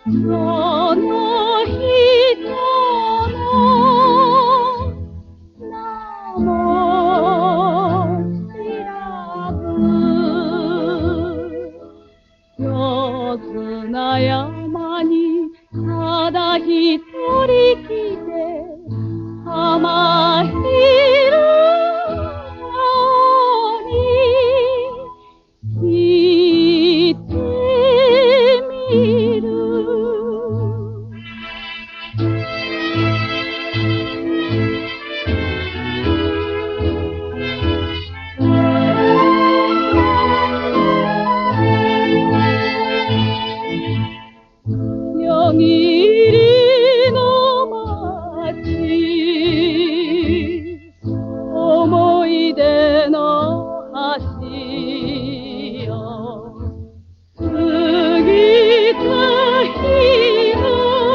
その人の名も知らず、四つな山にただ一人来て浜昼顔に来てみる。夜霧の街、思い出の橋を過ぎた日の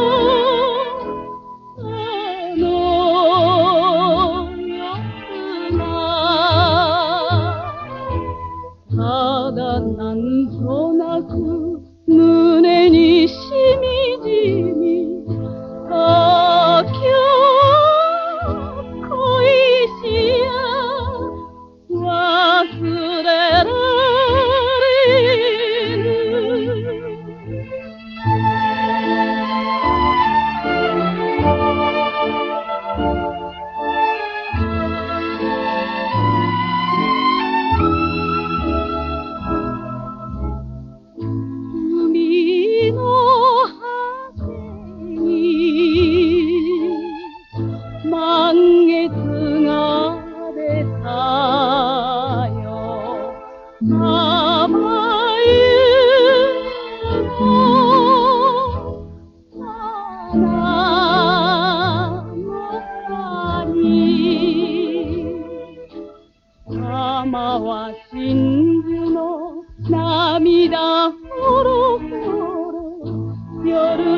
あの夜が、ただなんとなく胸にしみじみ、あ、今日恋しや忘れられぬ。海の果てに満月が出たよ。浜湯の花のに、浜は真珠の涙ほろほろ、夜